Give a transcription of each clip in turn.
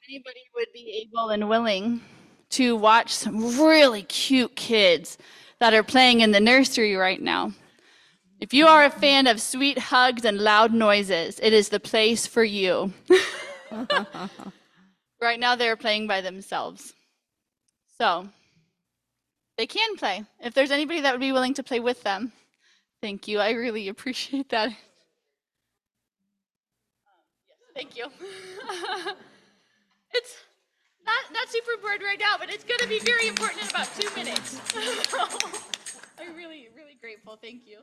Anybody would be able and willing to watch some really cute kids that are playing in the nursery right now. If you are a fan of sweet hugs and loud noises, it is the place for you. Right now, they're playing by themselves. So, they can play. If there's anybody that would be willing to play with them, thank you. I really appreciate that. Thank you. It's not super bored right now, but it's going to be very important in about 2 minutes. I'm really, really grateful. Thank you.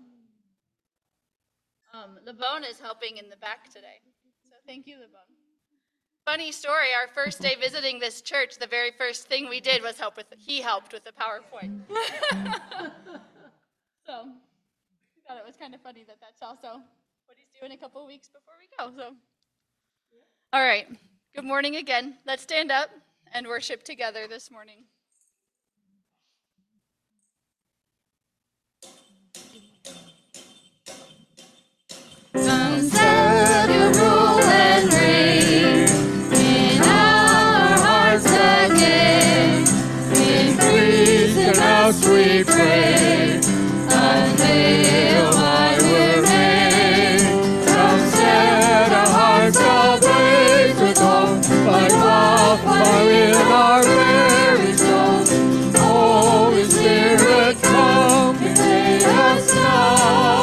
Labone is helping in the back today. So thank you, Labone. Funny story, our first day visiting this church, the very first thing we did was he helped with the PowerPoint. So we thought it was kind of funny that that's also what he's doing a couple of weeks before we go. So, all right, good morning again. Let's stand up and worship together this morning. Sunset, you rule and reign in our hearts again. Increase in us, we pray, until I remain. Sunset, our hearts ablaze with hope, like wildfire in our very souls. Holy Spirit, come and take us now.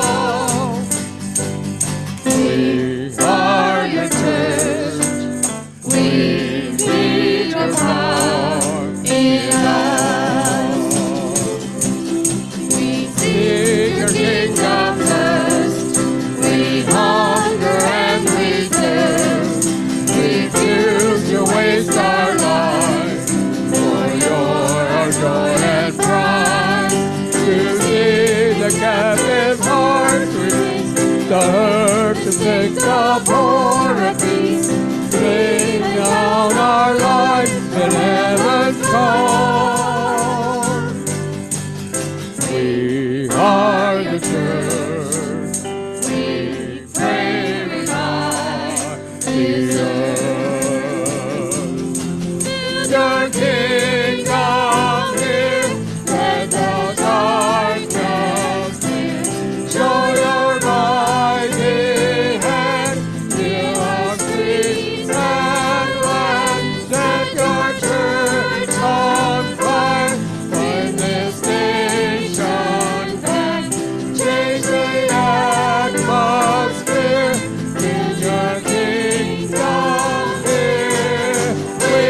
We are your church. We need your power in us. We seek your kingdom first. We hunger and we thirst. Refuse to waste our lives, for you're our joy and pride. To see the captive hearts release, the hurt to take the poor at peace. Lay down our lives in heaven's cause. We are the church. We pray revive the earth. Your kingdom here, let the darkness clear. Show your mighty hand, fill our streets and land. Set your church on fire, find this nation back. Change the atmosphere, build your kingdom here. We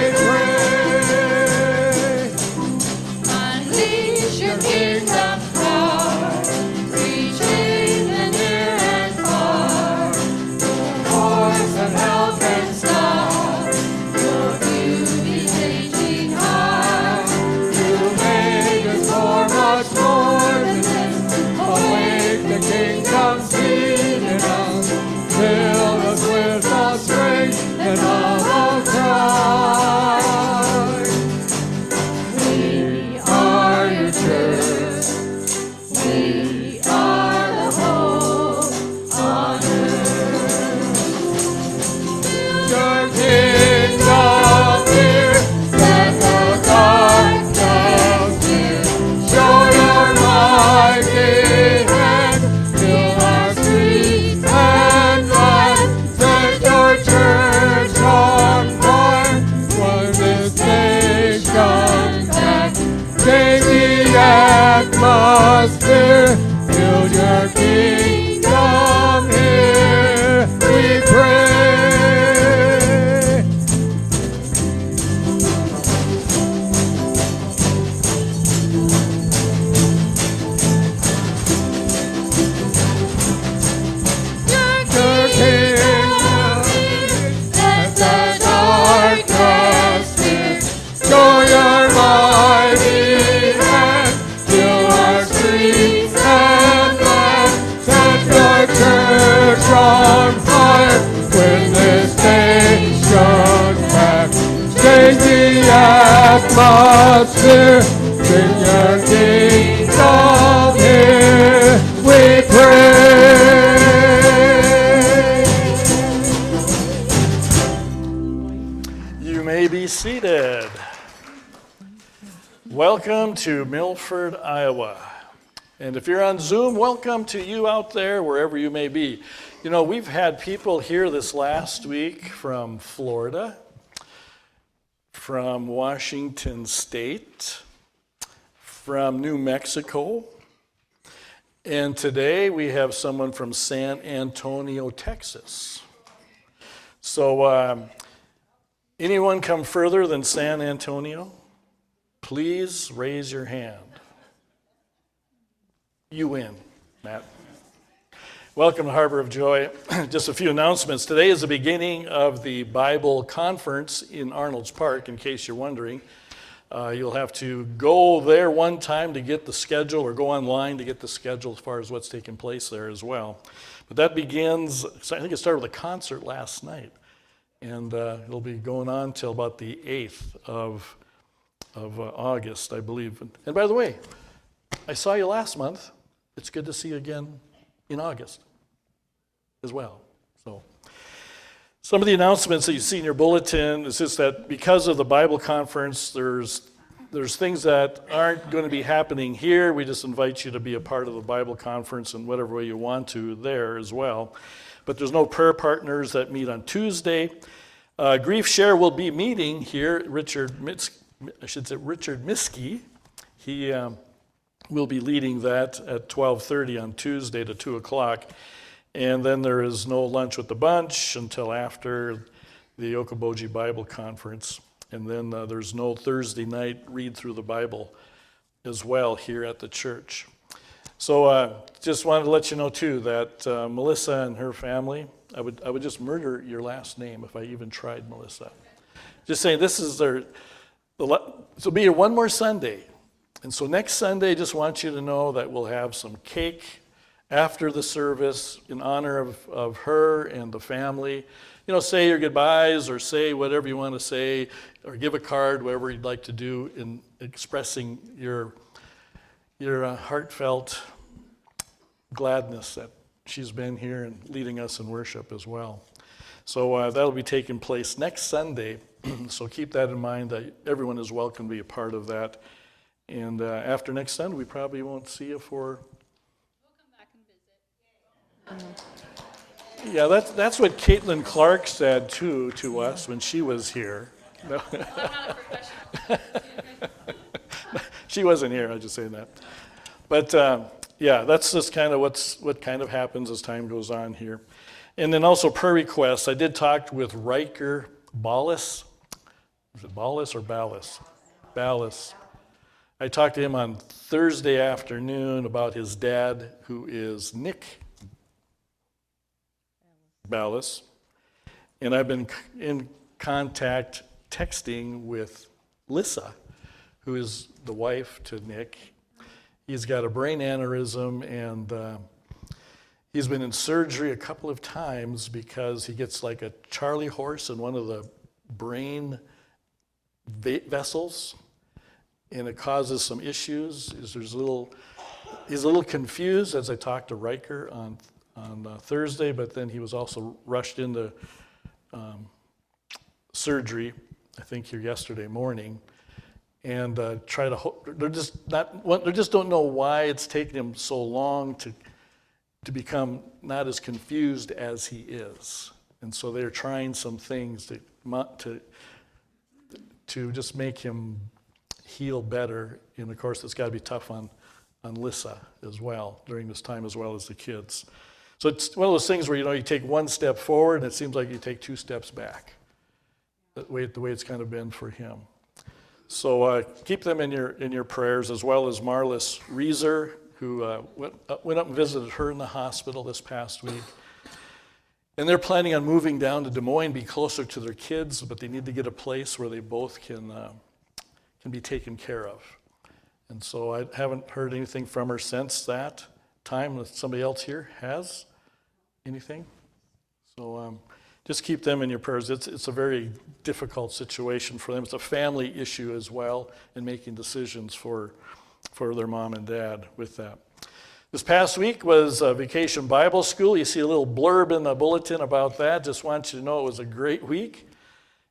pray. Unleash your kingdom power, reaching the near and far. Your force of help and star, your beauty changing heart. You made us for much more than this. Awake the kingdom seed in us, fill us with the strength and love of Christ. We are your church. We are the hope on earth. Your kingdom here, let the darkness clear. Show your mighty hand, fill our streets and land. Set your church on fire, run this nation back. Change the atmosphere, build your kingdom here. We pray. Your kingdom, let the darkness clear. Show your mighty hand, fill our streets and land. Set your church on fire, win this nation back. Change the atmosphere, bring your kingdom here. We pray. You may be seated. Welcome to Milford, Iowa. And if you're on Zoom, welcome to you out there, wherever you may be. You know, we've had people here this last week from Florida, from Washington State, from New Mexico, and today we have someone from San Antonio, Texas. So, anyone come further than San Antonio? Please raise your hand. You win, Matt. Welcome to Harbor of Joy. Just a few announcements. Today is the beginning of the Bible conference in Arnold's Park, in case you're wondering. You'll have to go there one time to get the schedule, or go online to get the schedule as far as what's taking place there as well. But that begins, I think it started with a concert last night, and it'll be going on till about the 8th of August, I believe. And by the way, I saw you last month. It's good to see you again in August as well. So some of the announcements that you see in your bulletin is just that because of the Bible conference, there's things that aren't going to be happening here. We just invite you to be a part of the Bible conference in whatever way you want to there as well. But there's no prayer partners that meet on Tuesday. Grief Share will be meeting here. Richard Miskey, he will be leading that at 12:30 on Tuesday to 2 o'clock. And then there is no lunch with the bunch until after the Okoboji Bible Conference. And then there's no Thursday night read through the Bible as well here at the church. So just wanted to let you know too that Melissa and her family, I would just murder your last name if I even tried, Melissa. Just saying, this is so be here one more Sunday. And so next Sunday, just want you to know that we'll have some cake after the service in honor of her and the family. You know, say your goodbyes or say whatever you want to say, or give a card, whatever you'd like to do in expressing your heartfelt gladness that she's been here and leading us in worship as well. So that'll be taking place next Sunday. So keep that in mind, that everyone is welcome to be a part of that. And after next Sunday, we probably won't see you for... We'll come back and visit. Yeah, that's what Caitlin Clark said too to us when she was here. No. I'm not a professional. She wasn't here, I was just saying that. But yeah, that's just kind of what kind of happens as time goes on here. And then also prayer requests. I did talk with Riker Ballas. Is it Ballas or Ballas? Ballas. I talked to him on Thursday afternoon about his dad, who is Nick Ballas. And I've been in contact, texting with Lissa, who is the wife to Nick. He's got a brain aneurysm, and he's been in surgery a couple of times because he gets like a Charlie horse in one of the brain vessels, and it causes some issues. He's a little confused, as I talked to Riker on Thursday, but then he was also rushed into surgery, I think here yesterday morning, and they just don't know why it's taken him so long to become not as confused as he is, and so they're trying some things to just make him heal better. And of course, it's got to be tough on Lissa as well during this time, as well as the kids. So it's one of those things where, you know, you take one step forward and it seems like you take two steps back. The way it's kind of been for him. So keep them in your prayers, as well as Marlis Reeser, who went up and visited her in the hospital this past week. And they're planning on moving down to Des Moines, be closer to their kids, but they need to get a place where they both can be taken care of. And so I haven't heard anything from her since that time. Somebody else here has anything? So just keep them in your prayers. It's a very difficult situation for them. It's a family issue as well, in making decisions for their mom and dad with that. This past week was Vacation Bible School. You see a little blurb in the bulletin about that. Just want you to know it was a great week.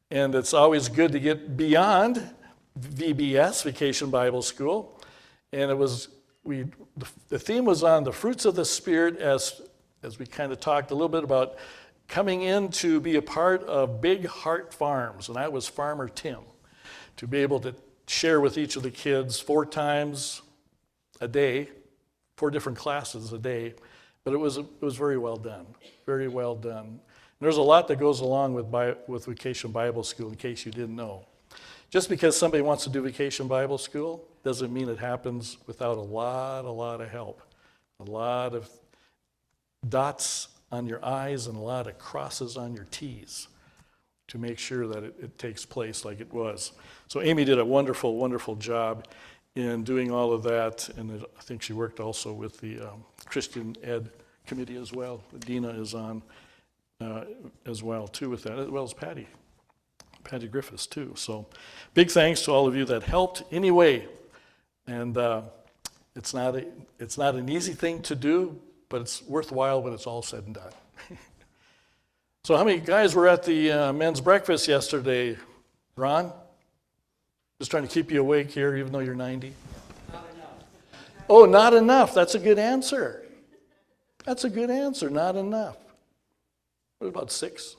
And it's always good to get beyond VBS, Vacation Bible School. And the theme was on the fruits of the Spirit as we kind of talked a little bit about coming in to be a part of Big Heart Farms. And that was Farmer Tim, to be able to share with each of the kids 4 times a day, 4 different classes a day. But it was very well done, very well done. And there's a lot that goes along with Vacation Bible School, in case you didn't know. Just because somebody wants to do Vacation Bible School doesn't mean it happens without a lot of help, a lot of dots on your I's and a lot of crosses on your T's to make sure that it takes place like it was. So Amy did a wonderful, wonderful job in doing all of that, and I think she worked also with the Christian Ed Committee as well. Dina is on as well too with that, as well as Patty Griffiths too. So big thanks to all of you that helped anyway. And it's not an easy thing to do, but it's worthwhile when it's all said and done. So how many guys were at the men's breakfast yesterday? Ron? Just trying to keep you awake here, even though you're 90. Not enough. Oh, not enough. That's a good answer. That's a good answer. Not enough. What about 6?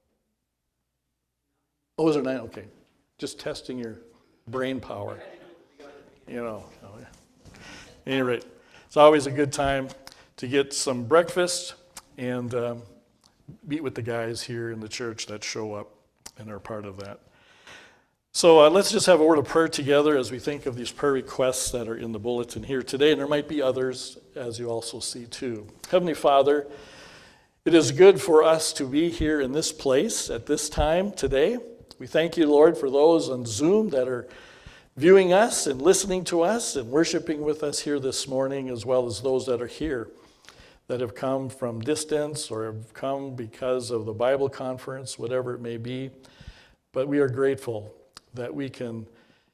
Oh, was there 9? Okay. Just testing your brain power. You know. At any rate, it's always a good time to get some breakfast and meet with the guys here in the church that show up and are part of that. So let's just have a word of prayer together as we think of these prayer requests that are in the bulletin here today, and there might be others as you also see too. Heavenly Father, it is good for us to be here in this place at this time today. We thank you, Lord, for those on Zoom that are viewing us and listening to us and worshiping with us here this morning, as well as those that are here that have come from distance or have come because of the Bible conference, whatever it may be. But we are grateful that we can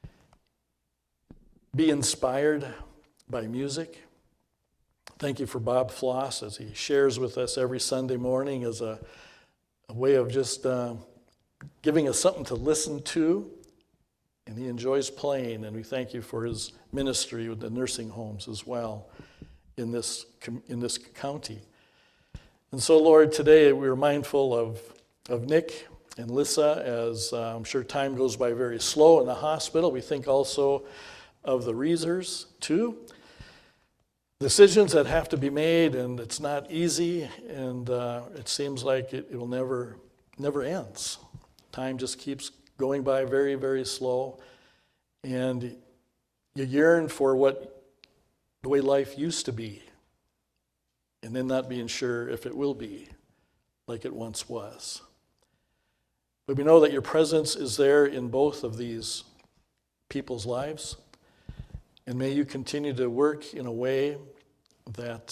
be inspired by music. Thank you for Bob Floss as he shares with us every Sunday morning as a way of just giving us something to listen to. And he enjoys playing, and we thank you for his ministry with the nursing homes as well in this county. And so, Lord, today we are mindful of Nick and Lissa, as I'm sure time goes by very slow in the hospital. We think also of the Reesers, too. Decisions that have to be made, and it's not easy, and it seems like it will never ends. Time just keeps going by very, very slow, and you yearn for the way life used to be, and then not being sure if it will be like it once was. But we know that your presence is there in both of these people's lives. And may you continue to work in a way that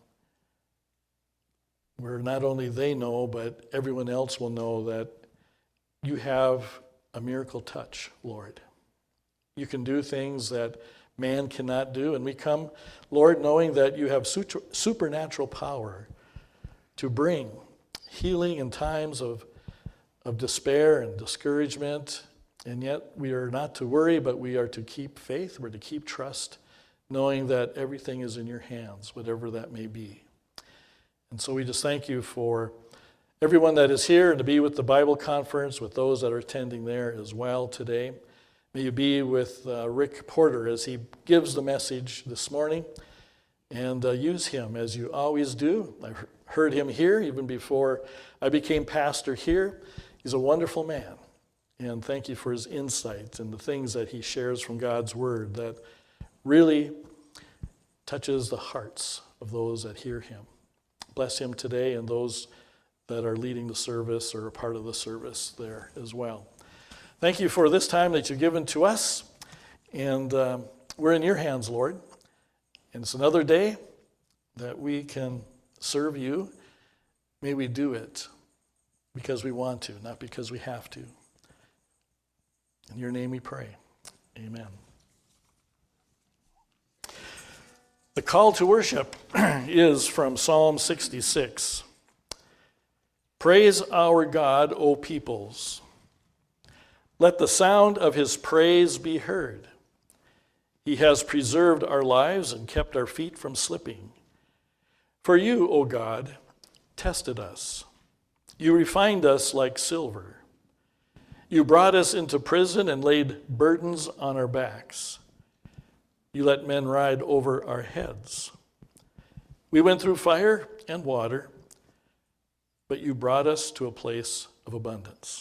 where not only they know, but everyone else will know that you have a miracle touch, Lord. You can do things that man cannot do. And we come, Lord, knowing that you have supernatural power to bring healing in times of despair and discouragement, and yet we are not to worry, but we are to keep faith, we're to keep trust, knowing that everything is in your hands, whatever that may be. And so we just thank you for everyone that is here and to be with the Bible conference, with those that are attending there as well today. May you be with Rick Porter as he gives the message this morning, and use him as you always do. I heard him here even before I became pastor here. He's a wonderful man, and thank you for his insight and the things that he shares from God's Word that really touches the hearts of those that hear him. Bless him today and those that are leading the service or a part of the service there as well. Thank you for this time that you've given to us, and we're in your hands, Lord. And it's another day that we can serve you. May we do it because we want to, not because we have to. In your name we pray. Amen. The call to worship is from Psalm 66. Praise our God, O peoples. Let the sound of his praise be heard. He has preserved our lives and kept our feet from slipping. For you, O God, tested us. You refined us like silver. You brought us into prison and laid burdens on our backs. You let men ride over our heads. We went through fire and water, but you brought us to a place of abundance.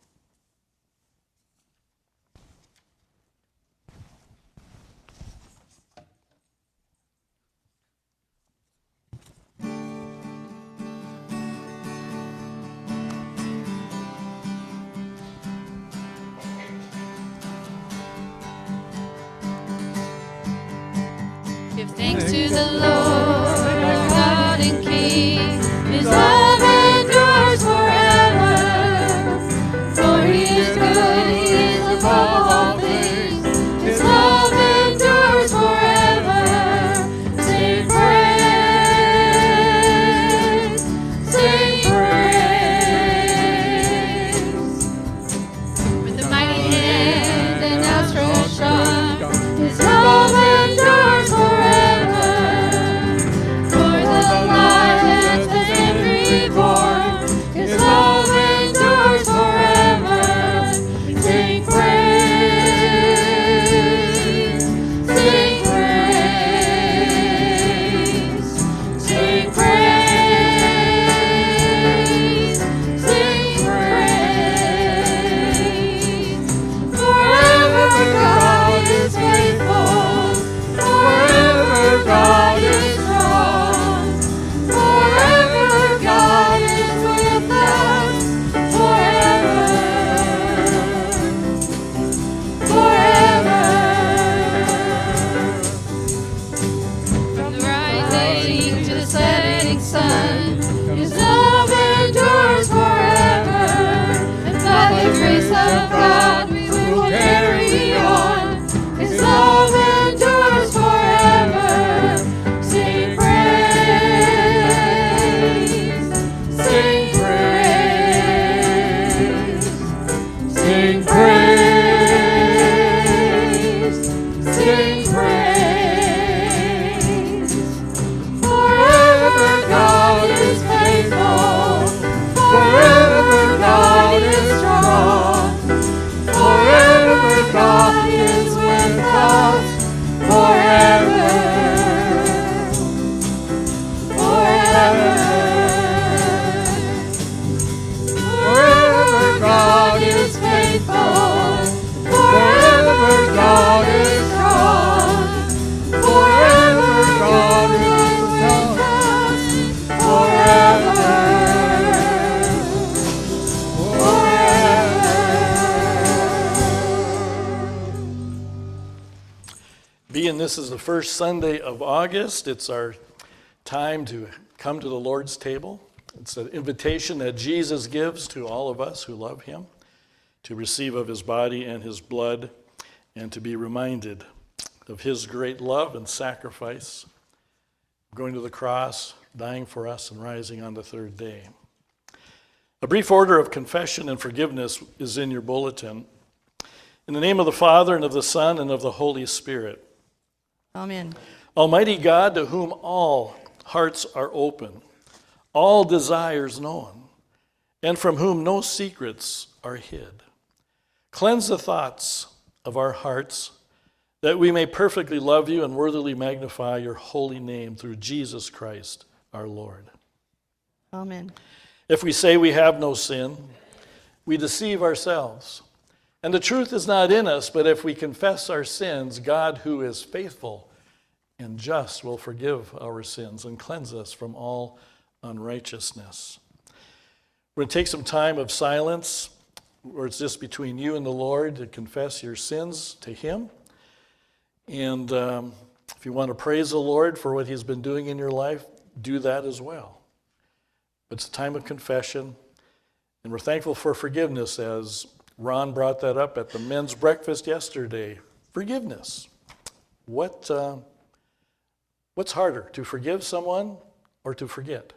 Give thanks to the Lord, our God and King. His love endures forever. For he is good, he is above all things. His love endures forever. Sing praise, sing praise. With a mighty hand and outstretched arm, his love endures forever. For the light has been reborn, his love endures forever. Sing praise, sing praise, sing praise, sing praise. Forever God is faithful, forever God is strong, forever God is with us, forever, forever. From the rising to the setting sun, his love endures forever, and by the grace of God we will carry on. His love endures forever. Sing praise, sing praise, sing praise, sing praise. Forever God is faithful, forever God is strong, forever God is with us, forever, forever. Forever God is faithful, forever God is strong, forever God is with us, forever, forever. Being this is the first Sunday of August, it's our time to come to the Lord's table. It's an invitation that Jesus gives to all of us who love him to receive of his body and his blood and to be reminded of his great love and sacrifice, going to the cross, dying for us, and rising on the third day. A brief order of confession and forgiveness is in your bulletin. In the name of the Father, and of the Son, and of the Holy Spirit. Amen. Almighty God, to whom all hearts are open, all desires known, and from whom no secrets are hid, cleanse the thoughts of our hearts, that we may perfectly love you and worthily magnify your holy name through Jesus Christ our Lord. Amen. If we say we have no sin, we deceive ourselves, and the truth is not in us. But if we confess our sins, God, who is faithful and just, will forgive our sins and cleanse us from all unrighteousness. We're going to take some time of silence where it's just between you and the Lord to confess your sins to him. And if you want to praise the Lord for what he's been doing in your life, do that as well. It's a time of confession, and we're thankful for forgiveness, as Ron brought that up at the men's breakfast yesterday. Forgiveness. What's harder, to forgive someone or to forget?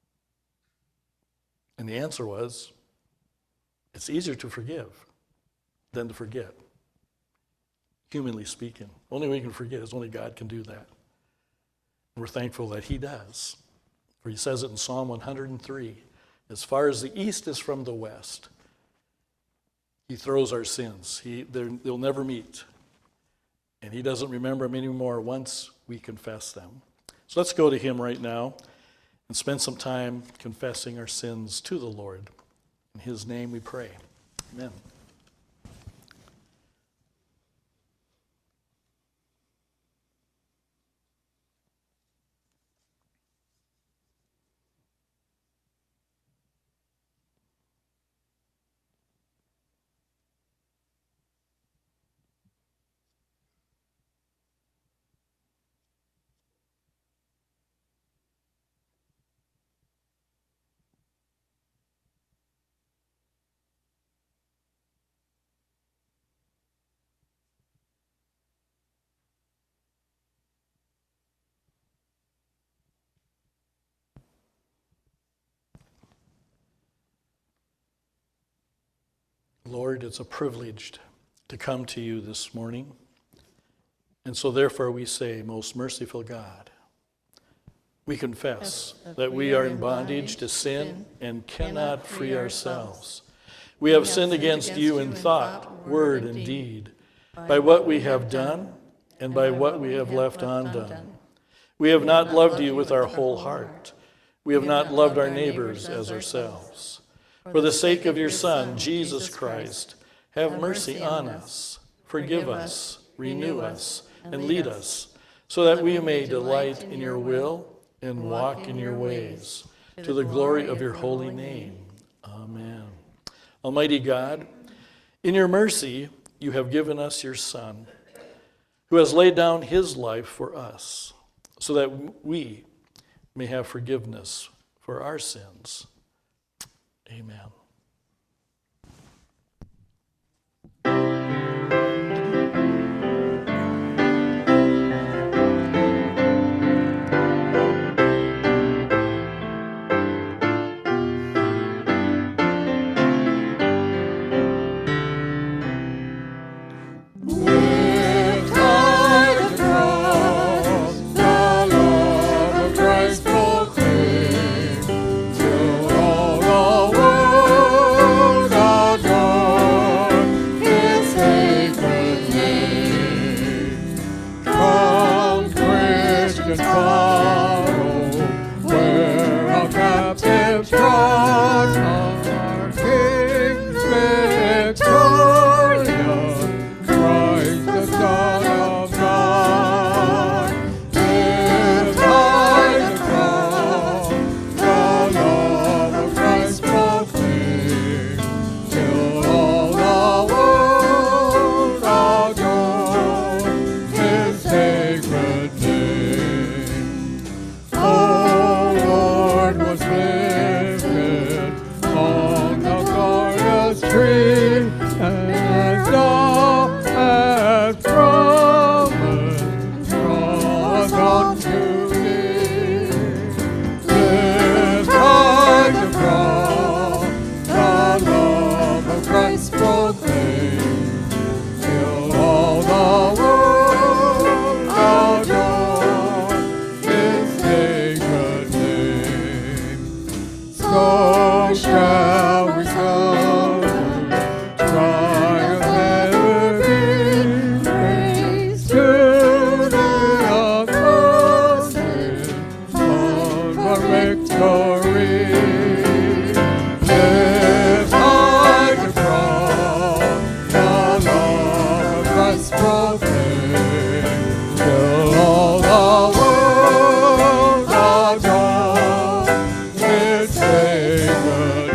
And the answer was, it's easier to forgive. than to forget. Humanly speaking, only we can forget is only God can do that. We're thankful that he does. For he says it in Psalm 103, as far as the east is from the west, he throws our sins. They'll never meet. And he doesn't remember them anymore once we confess them. So let's go to him right now and spend some time confessing our sins to the Lord. In his name we pray. Amen. Lord, it's a privilege to come to you this morning. And so therefore we say, most merciful God, we confess that we are in bondage to sin and cannot free ourselves. We have sinned against you in thought, word, and deed, by what we have done and by what we have left undone. We have not loved you with our whole heart. We have not loved our neighbors as ourselves. For the sake of your Son, Jesus Christ, have mercy on us, forgive us, renew us, and lead us, so that we may delight in your will and walk in your ways, to the glory of your holy name. Amen. Almighty God, in your mercy, you have given us your Son, who has laid down his life for us, so that we may have forgiveness for our sins. Amen. Lift high the cross, the love of Christ proclaim, till all the world adore his sacred name. Come, Christians, follow, where our captive trust, our King victorious. The Son of God, lift high the cross, the love of Christ proclaim, till all the world adore his sacred name. O Lord was lifted on the glorious tree, as thou hast promised, draws unto thee. Lift high the cross, the love of Christ proclaim, till all the world adore his sacred name. So shall we come, triumph ever be, praise to the unseen, on for victory. Lift high the cross, the love of Christ proclaim, till all the world adore his sacred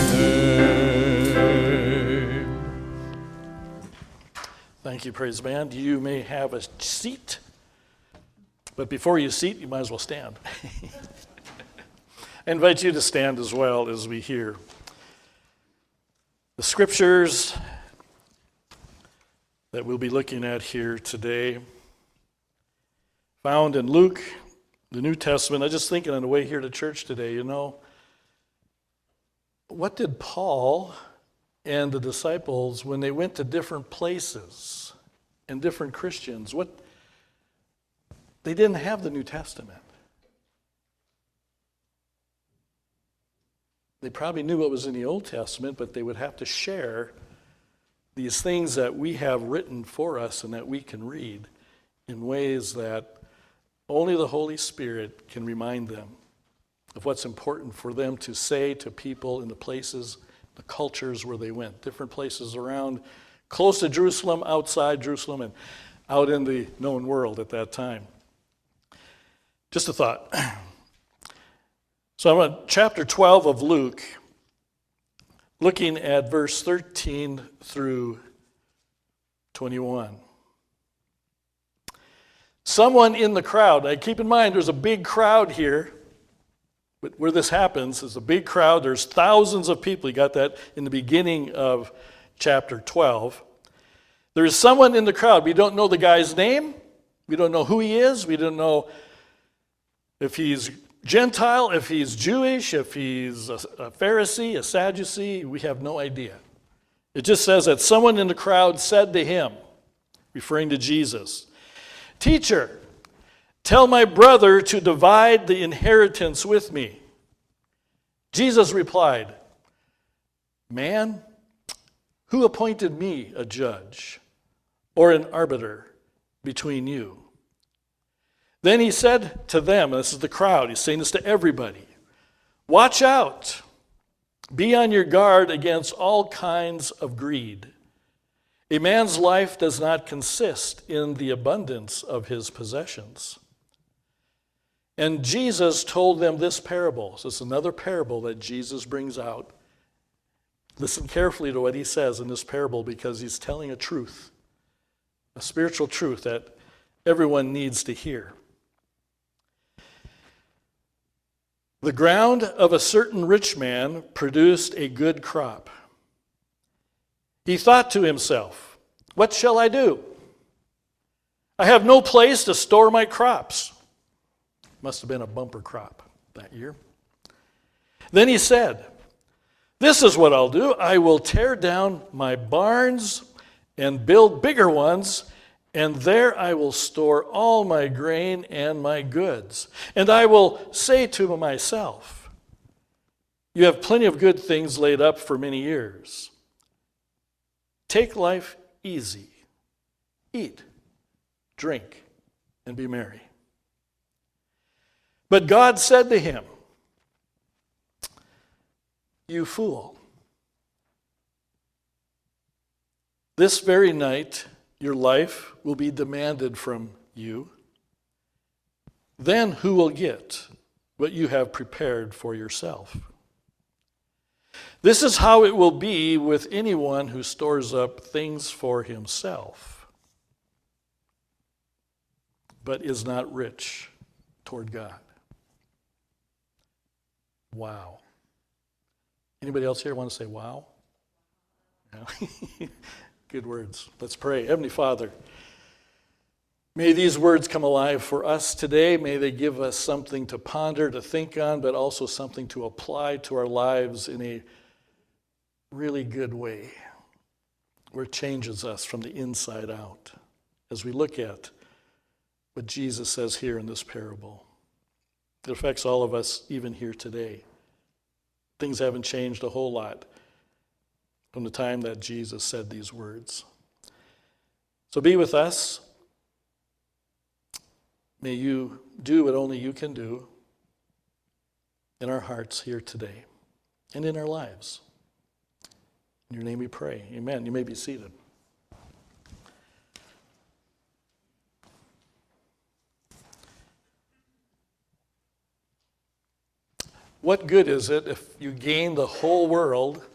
name. Thank you, praise band. You may have a seat, but before you seat, you might as well stand. I invite you to stand as well as we hear the scriptures that we'll be looking at here today, found in Luke, the New Testament. I was just thinking on the way here to church today, what did Paul and the disciples, when they went to different places and different Christians, they didn't have the New Testament. They probably knew what was in the Old Testament, but they would have to share these things that we have written for us and that we can read in ways that only the Holy Spirit can remind them of what's important for them to say to people in the places, the cultures where they went, different places around, close to Jerusalem, outside Jerusalem, and out in the known world at that time. Just a thought. So I'm on chapter 12 of Luke, looking at verse 13 through 21. Someone in the crowd, now keep in mind there's a big crowd here, but where this happens is a big crowd. There's thousands of people. You got that in the beginning of chapter 12. There's someone in the crowd. We don't know the guy's name. We don't know who he is. We don't know if he's Gentile, if he's Jewish, if he's a Pharisee, a Sadducee. We have no idea. It just says that someone in the crowd said to him, referring to Jesus, "Teacher, tell my brother to divide the inheritance with me." Jesus replied, "Man, who appointed me a judge or an arbiter between you?" Then he said to them, and this is the crowd, he's saying this to everybody, "Watch out. Be on your guard against all kinds of greed. A man's life does not consist in the abundance of his possessions." And Jesus told them this parable. So it's another parable that Jesus brings out. Listen carefully to what he says in this parable because he's telling a truth, a spiritual truth that everyone needs to hear. The ground of a certain rich man produced a good crop. He thought to himself, "What shall I do? I have no place to store my crops." Must have been a bumper crop that year. Then he said, "This is what I'll do. I will tear down my barns and build bigger ones, and there I will store all my grain and my goods. And I will say to myself, you have plenty of good things laid up for many years. Take life easy. Eat, drink, and be merry." But God said to him, "You fool. This very night your life will be demanded from you. Then who will get what you have prepared for yourself? This is how it will be with anyone who stores up things for himself, but is not rich toward God." Wow. Anybody else here want to say wow? Yeah. Good words. Let's pray. Heavenly Father, may these words come alive for us today. May they give us something to ponder, to think on, but also something to apply to our lives in a really good way, where it changes us from the inside out as we look at what Jesus says here in this parable. It affects all of us even here today. Things haven't changed a whole lot from the time that Jesus said these words. So be with us. May you do what only you can do in our hearts here today and in our lives. In your name we pray. Amen. You may be seated. What good is it if you gain the whole world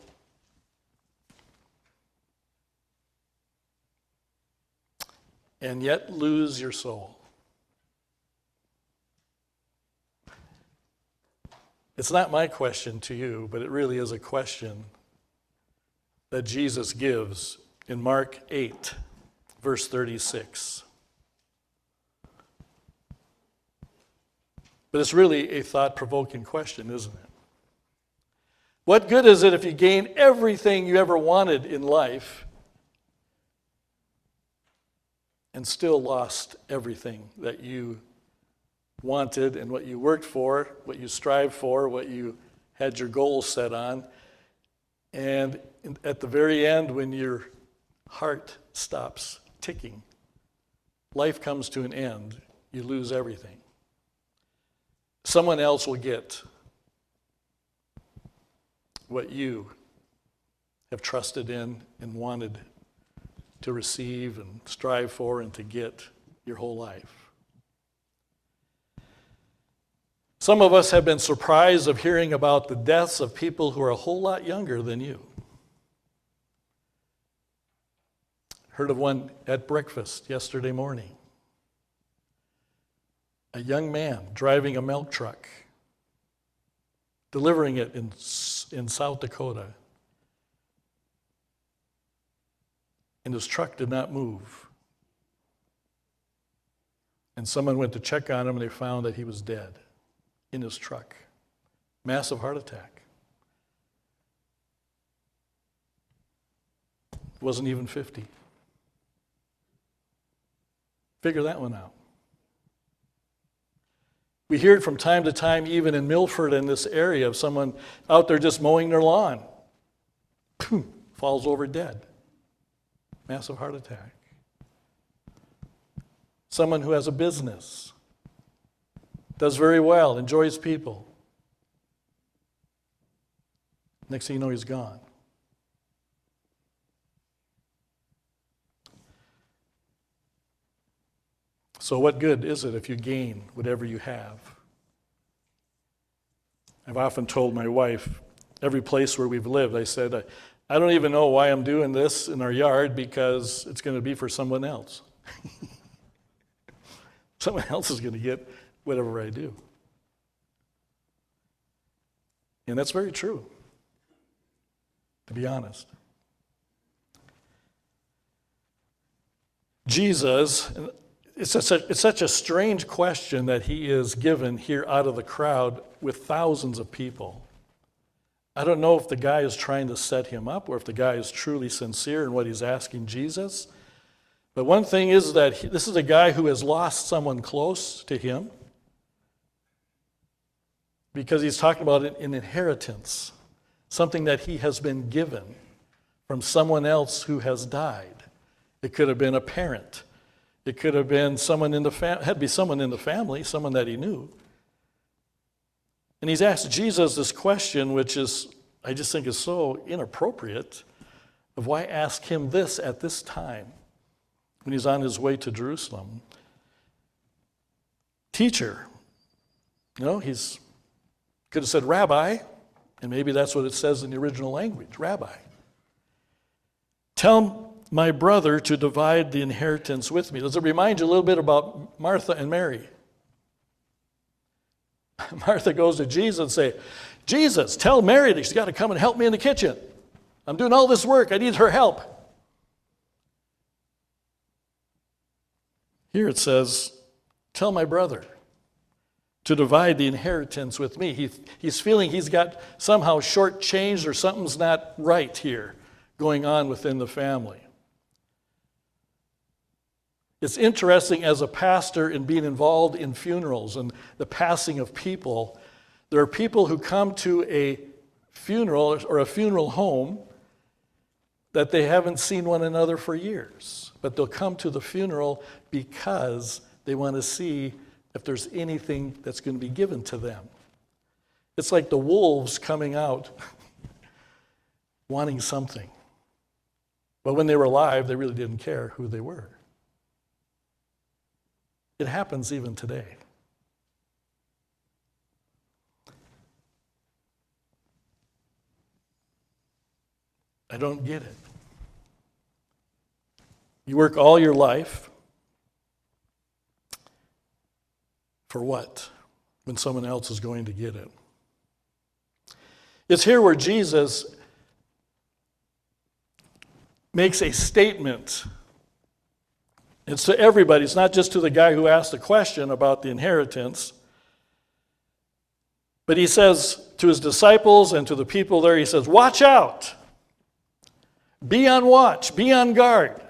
and yet lose your soul? It's not my question to you, but it really is a question that Jesus gives in Mark 8, verse 36. But it's really a thought-provoking question, isn't it? What good is it if you gain everything you ever wanted in life and still lost everything that you wanted and what you worked for, what you strived for, what you had your goals set on, and at the very end when your heart stops ticking, life comes to an end, you lose everything. Someone else will get what you have trusted in and wanted to receive and strive for and to get your whole life. Some of us have been surprised of hearing about the deaths of people who are a whole lot younger than you. Heard of one at breakfast yesterday morning. A young man driving a milk truck, delivering it in South Dakota. And his truck did not move. And someone went to check on him and they found that he was dead in his truck. Massive heart attack. Wasn't even 50. Figure that one out. We hear it from time to time, even in Milford in this area, of someone out there just mowing their lawn. Falls over dead. Massive heart attack. Someone who has a business, does very well, enjoys people. Next thing you know, he's gone. So what good is it if you gain whatever you have? I've often told my wife, every place where we've lived, I said, I don't even know why I'm doing this in our yard because it's going to be for someone else. Someone else is going to get whatever I do. And that's very true, to be honest. Jesus, it's such a strange question that he is given here out of the crowd with thousands of people. I don't know if the guy is trying to set him up or if the guy is truly sincere in what he's asking Jesus. But one thing is that this is a guy who has lost someone close to him because he's talking about an inheritance, something that he has been given from someone else who has died. It could have been a parent. It could have been someone in the family, had to be someone in the family, someone that he knew. And he's asked Jesus this question, which is, I just think is so inappropriate, of why ask him this at this time when he's on his way to Jerusalem. Teacher, he's could have said rabbi, and maybe that's what it says in the original language, rabbi. Tell my brother to divide the inheritance with me. Does it remind you a little bit about Martha and Mary? Martha goes to Jesus and says, Jesus, tell Mary that she's got to come and help me in the kitchen. I'm doing all this work. I need her help. Here it says, tell my brother to divide the inheritance with me. He's feeling he's got somehow shortchanged or something's not right here going on within the family. It's interesting as a pastor in being involved in funerals and the passing of people. There are people who come to a funeral or a funeral home that they haven't seen one another for years. But they'll come to the funeral because they want to see if there's anything that's going to be given to them. It's like the wolves coming out wanting something. But when they were alive, they really didn't care who they were. It happens even today. I don't get it. You work all your life for what? When someone else is going to get it. It's here where Jesus makes a statement. It's to everybody. It's not just to the guy who asked the question about the inheritance. But he says to his disciples and to the people there, he says, watch out. Be on watch. Be on guard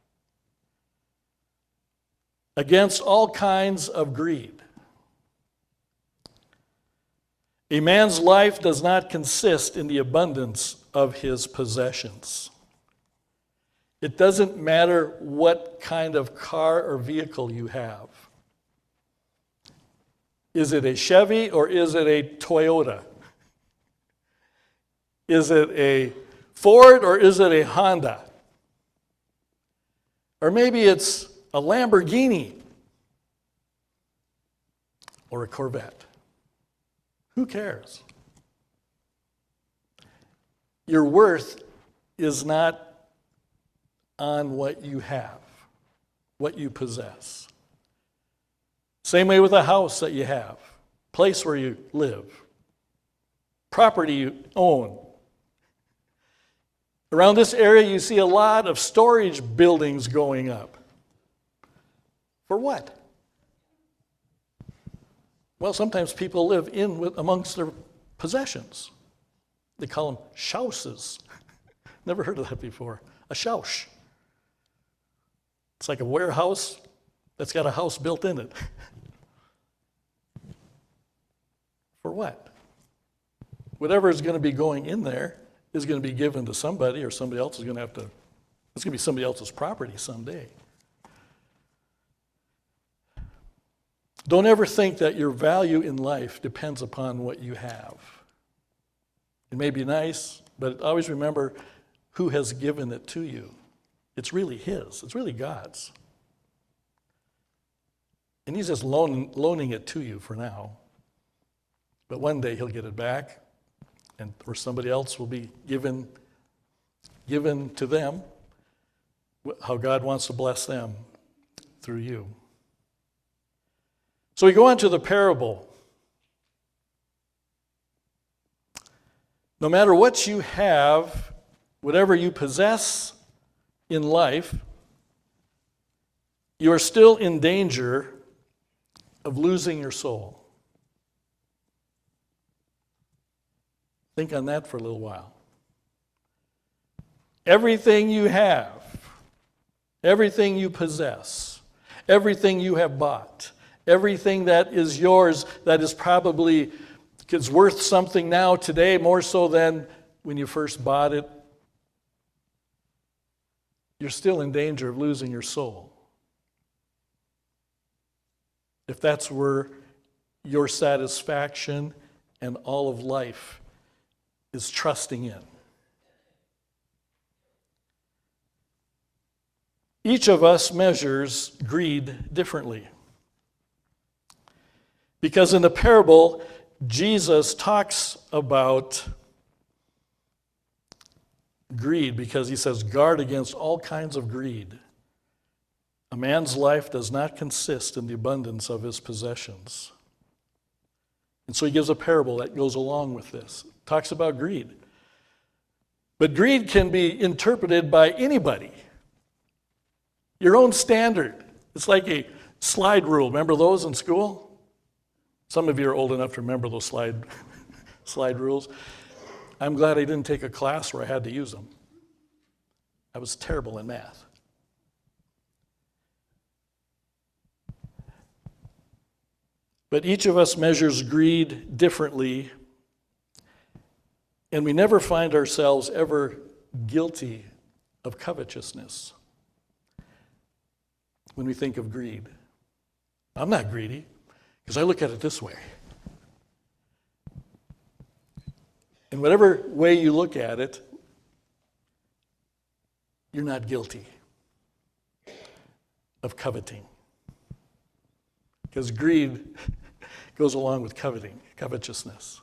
against all kinds of greed. A man's life does not consist in the abundance of his possessions. It doesn't matter what kind of car or vehicle you have. Is it a Chevy or is it a Toyota? Is it a Ford or is it a Honda? Or maybe it's a Lamborghini or a Corvette. Who cares? Your worth is not on what you have, what you possess. Same way with a house that you have, place where you live, property you own. Around this area, you see a lot of storage buildings going up. For what? Well, sometimes people live amongst their possessions. They call them schauses. Never heard of that before. A schausch. It's like a warehouse that's got a house built in it. For what? Whatever is going to be going in there is going to be given to somebody, or somebody else is going to have to, it's going to be somebody else's property someday. Don't ever think that your value in life depends upon what you have. It may be nice, but always remember who has given it to you. It's really his. It's really God's. And he's just loaning it to you for now. But one day he'll get it back, or somebody else will be given to them how God wants to bless them through you. So we go on to the parable. No matter what you have, whatever you possess in life, you are still in danger of losing your soul. Think on that for a little while. Everything you have, everything you possess, everything you have bought, everything that is yours that is probably is worth something now today more so than when you first bought it, you're still in danger of losing your soul. If that's where your satisfaction and all of life is trusting in. Each of us measures greed differently. Because in the parable, Jesus talks about greed because he says, guard against all kinds of greed. A man's life does not consist in the abundance of his possessions. And so he gives a parable that goes along with this. Talks about greed. But greed can be interpreted by anybody. Your own standard. It's like a slide rule. Remember those in school? Some of you are old enough to remember those slide rules. I'm glad I didn't take a class where I had to use them. I was terrible in math. But each of us measures greed differently, and we never find ourselves ever guilty of covetousness when we think of greed. I'm not greedy because I look at it this way. In whatever way you look at it, you're not guilty of coveting. Because greed goes along with coveting, covetousness.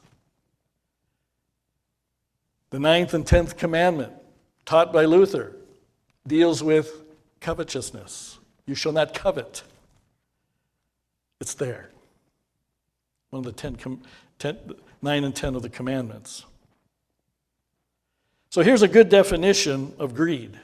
The 9th and 10th commandment, taught by Luther, deals with covetousness. You shall not covet. It's there. One of the 9 and 10 of the commandments. So here's a good definition of greed.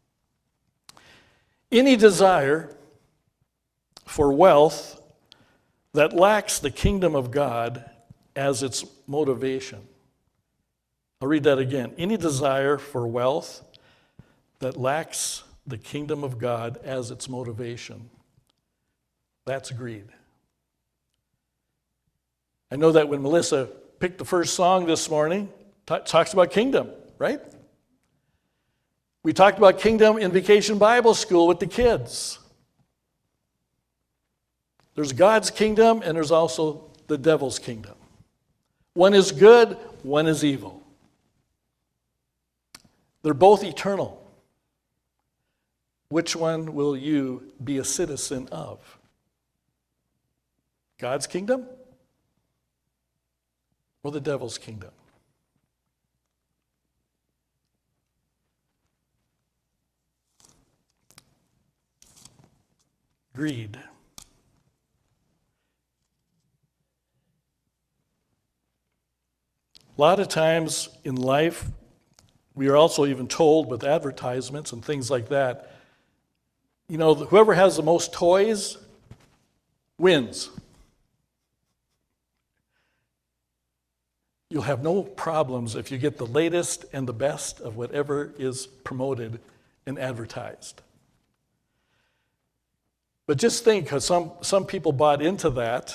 Any desire for wealth that lacks the kingdom of God as its motivation. I'll read that again. Any desire for wealth that lacks the kingdom of God as its motivation, that's greed. I know that when Melissa picked the first song this morning, talks about kingdom, right? We talked about kingdom in Vacation Bible School with the kids. There's God's kingdom and there's also the devil's kingdom. One is good, one is evil. They're both eternal. Which one will you be a citizen of? God's kingdom or the devil's kingdom? Greed. A lot of times in life, we are also even told with advertisements and things like that, you know, whoever has the most toys wins. You'll have no problems if you get the latest and the best of whatever is promoted and advertised. But just think, because some people bought into that,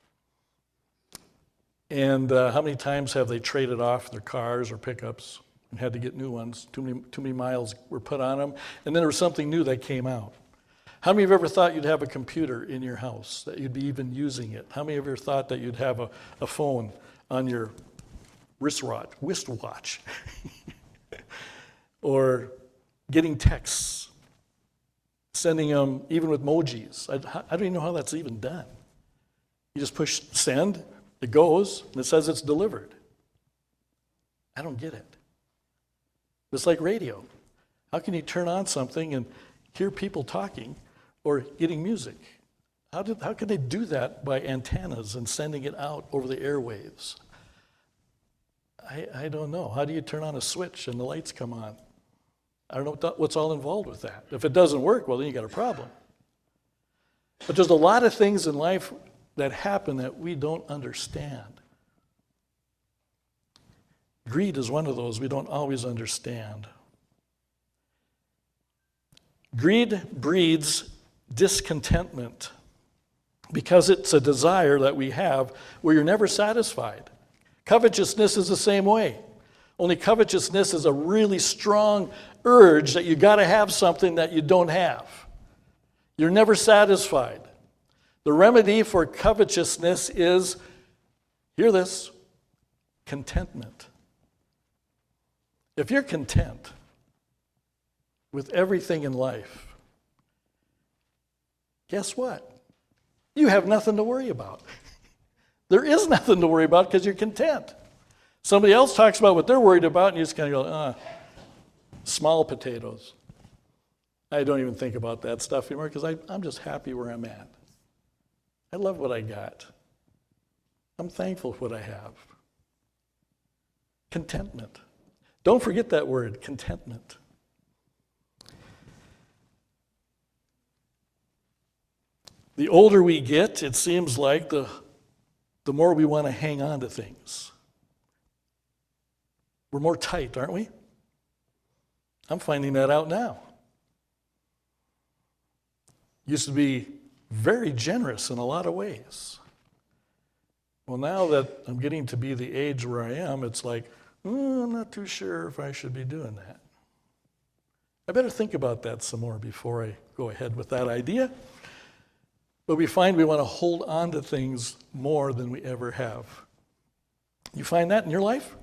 and how many times have they traded off their cars or pickups and had to get new ones? Too many miles were put on them, and then there was something new that came out. How many of you ever thought you'd have a computer in your house, that you'd be even using it? How many of you ever thought that you'd have a phone on your wristwatch? Or getting texts, sending them even with emojis. I don't even know how that's even done. You just push send, it goes, and it says it's delivered. I don't get it. It's like radio. How can you turn on something and hear people talking or getting music? How can they do that by antennas and sending it out over the airwaves? I don't know. How do you turn on a switch and the lights come on? I don't know what's all involved with that. If it doesn't work, well, then you got a problem. But there's a lot of things in life that happen that we don't understand. Greed is one of those we don't always understand. Greed breeds discontentment because it's a desire that we have where you're never satisfied. Covetousness is the same way. Only covetousness is a really strong urge that you got to have something that you don't have. You're never satisfied. The remedy for covetousness is, hear this, contentment. If you're content with everything in life, guess what? You have nothing to worry about. There is nothing to worry about because you're content. Somebody else talks about what they're worried about, and you just kind of go, small potatoes. I don't even think about that stuff anymore because I'm just happy where I'm at. I love what I got. I'm thankful for what I have. Contentment. Don't forget that word, contentment. The older we get, it seems like the more we want to hang on to things. We're more tight, aren't we? I'm finding that out now. Used to be very generous in a lot of ways. Well, now that I'm getting to be the age where I am, it's like, I'm not too sure if I should be doing that. I better think about that some more before I go ahead with that idea. But we find we want to hold on to things more than we ever have. You find that in your life?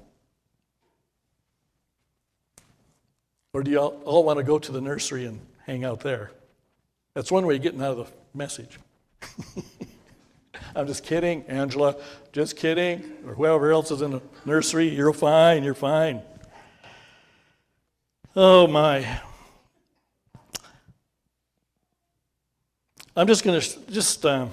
Or do you all want to go to the nursery and hang out there? That's one way of getting out of the message. I'm just kidding, Angela. Just kidding. Or whoever else is in the nursery, you're fine, you're fine. Oh, my. I'm just going to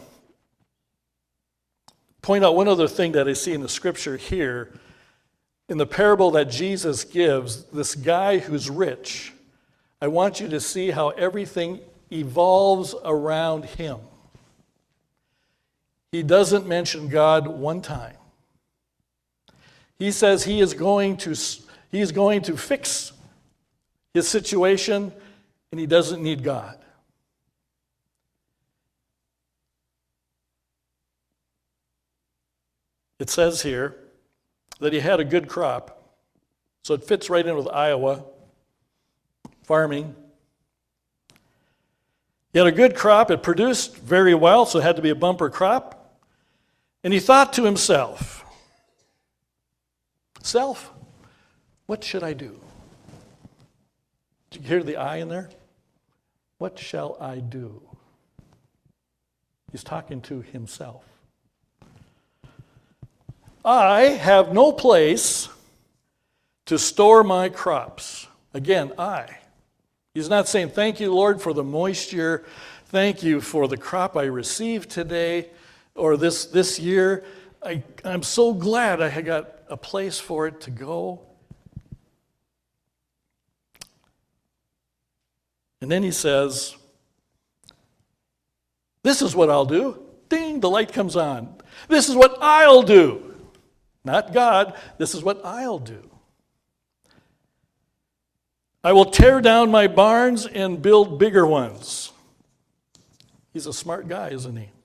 point out one other thing that I see in the scripture here. In the parable that Jesus gives, this guy who's rich, I want you to see how everything evolves around him. He doesn't mention God one time. He says he is going to fix his situation, and he doesn't need God. It says here that he had a good crop, so it fits right in with Iowa, farming. He had a good crop, it produced very well, so it had to be a bumper crop. And he thought to himself, "Self, what should I do?" Did you hear the I in there? What shall I do? He's talking to himself. I have no place to store my crops. Again, I. He's not saying, "Thank you, Lord, for the moisture. Thank you for the crop I received today or this year. I'm so glad I got a place for it to go." And then he says, "This is what I'll do." Ding, the light comes on. This is what I'll do. Not God, this is what I'll do. I will tear down my barns and build bigger ones. He's a smart guy, isn't he?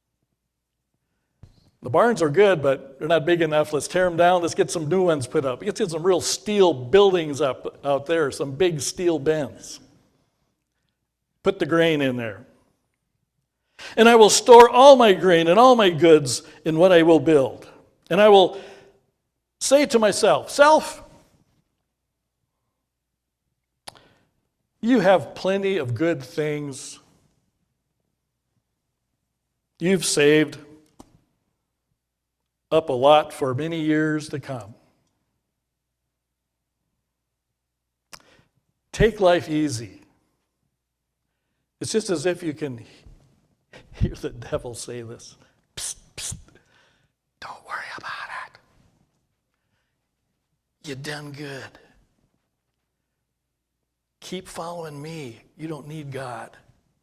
The barns are good, but they're not big enough. Let's tear them down. Let's get some new ones put up. Let's get some real steel buildings up out there, some big steel bins. Put the grain in there. And I will store all my grain and all my goods in what I will build. And I will say to myself, "Self, you have plenty of good things. You've saved up a lot for many years to come. Take life easy." It's just as if you can hear the devil say this. "Psst, psst, don't worry about it. You done good. Keep following me. You don't need God.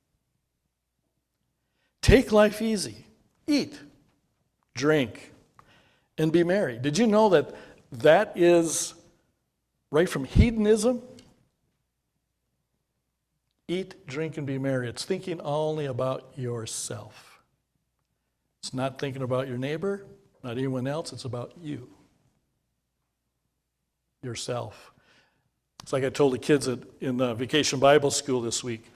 Take life easy. Eat, drink, and be merry." Did you know that that is right from hedonism? Eat, drink, and be merry. It's thinking only about yourself. It's not thinking about your neighbor, not anyone else. It's about you, yourself. It's like I told the kids in Vacation Bible School this week.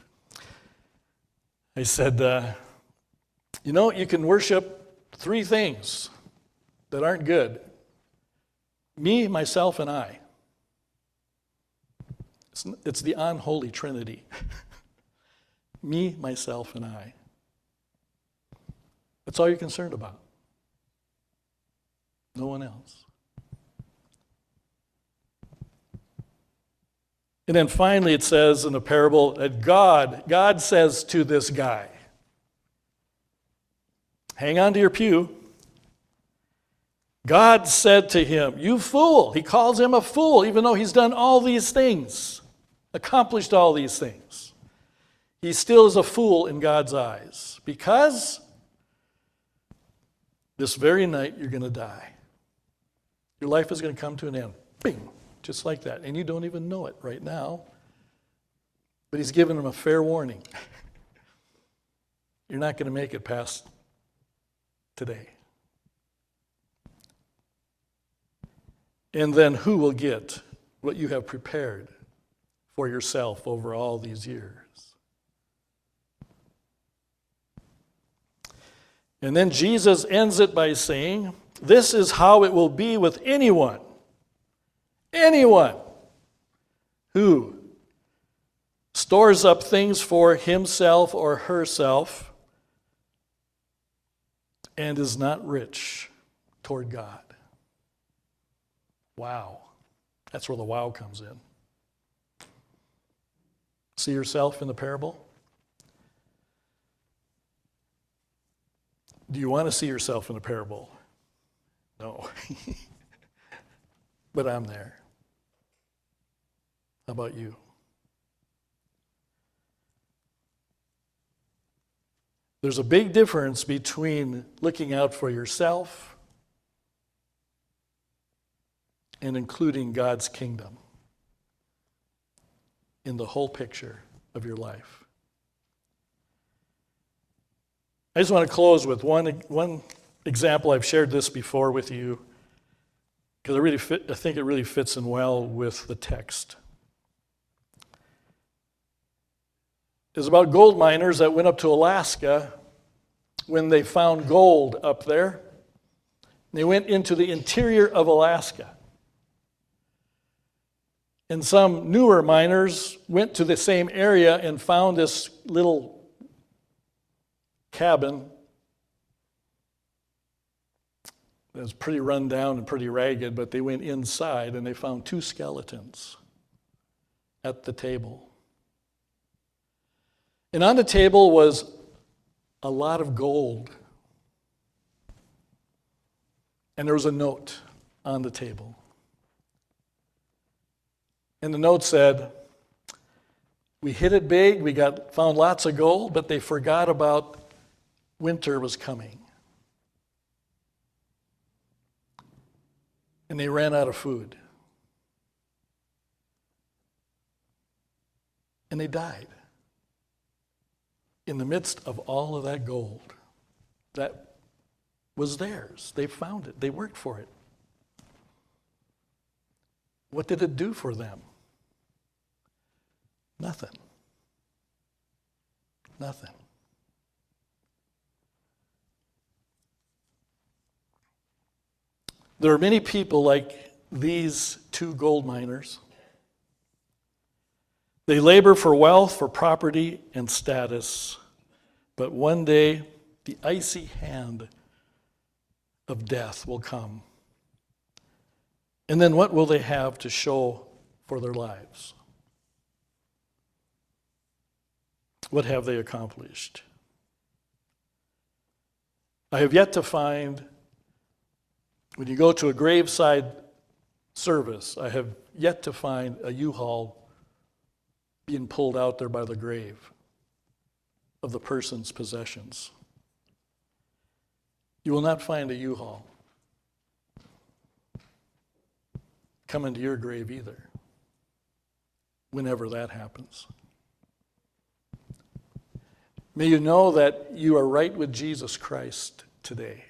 I said, you can worship 3 things that aren't good. Me, myself, and I. It's the unholy trinity. Me, myself, and I. That's all you're concerned about. No one else. And then finally it says in the parable that God says to this guy, hang on to your pew. God said to him, "You fool." He calls him a fool, even though he's done all these things, accomplished all these things. He still is a fool in God's eyes because this very night you're going to die. Your life is going to come to an end. Bing, just like that. And you don't even know it right now. But he's given him a fair warning. You're not going to make it past today. And then who will get what you have prepared for yourself over all these years? And then Jesus ends it by saying, "This is how it will be with anyone who stores up things for himself or herself and is not rich toward God." Wow. That's where the wow comes in. See yourself in the parable? Do you want to see yourself in the parable? No. But I'm there. How about you? There's a big difference between looking out for yourself and including God's kingdom in the whole picture of your life. I just want to close with one example. I've shared this before with you because I think it really fits in well with the text. It's about gold miners that went up to Alaska when they found gold up there. They went into the interior of Alaska. And some newer miners went to the same area and found this little cabin that was pretty run down and pretty ragged, but they went inside and they found 2 skeletons at the table. And on the table was a lot of gold. And there was a note on the table. And the note said, "We hit it big, we found lots of gold, but they forgot about winter was coming. And they ran out of food. And they died in the midst of all of that gold that was theirs. They found it. They worked for it. What did it do for them? Nothing. Nothing. There are many people like these 2 gold miners. They labor for wealth, for property, and status. But one day, the icy hand of death will come. And then what will they have to show for their lives? What have they accomplished? I have yet to find, when you go to a graveside service, I have yet to find a U-Haul being pulled out there by the grave of the person's possessions. You will not find a U-Haul coming to your grave either, whenever that happens. May you know that you are right with Jesus Christ today.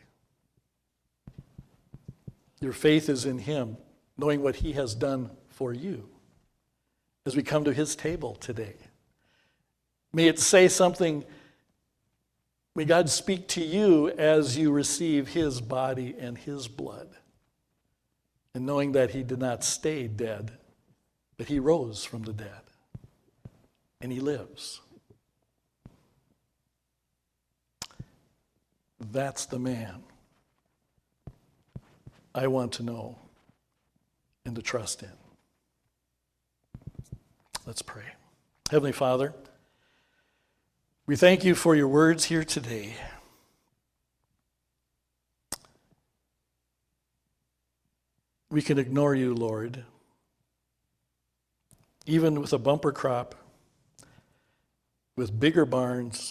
Your faith is in him, knowing what he has done for you as we come to his table today. May it say something, may God speak to you as you receive his body and his blood. And knowing that he did not stay dead, but he rose from the dead. And he lives. That's the man I want to know and to trust in. Let's pray. Heavenly Father, we thank you for your words here today. We can ignore you, Lord, even with a bumper crop, with bigger barns.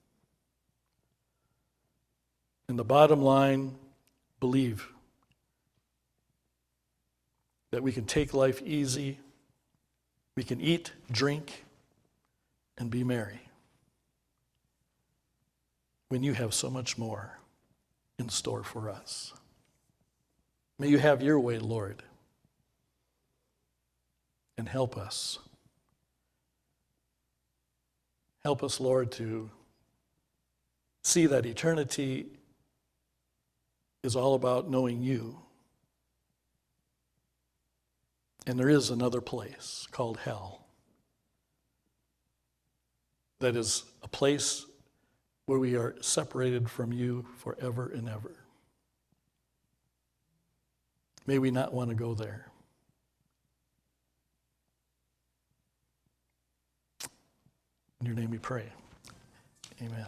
And the bottom line, believe that we can take life easy, we can eat, drink, and be merry when you have so much more in store for us. May you have your way, Lord, and help us. Help us, Lord, to see that eternity is all about knowing you. And there is another place called hell that is a place where we are separated from you forever and ever. May we not want to go there. In your name we pray. Amen.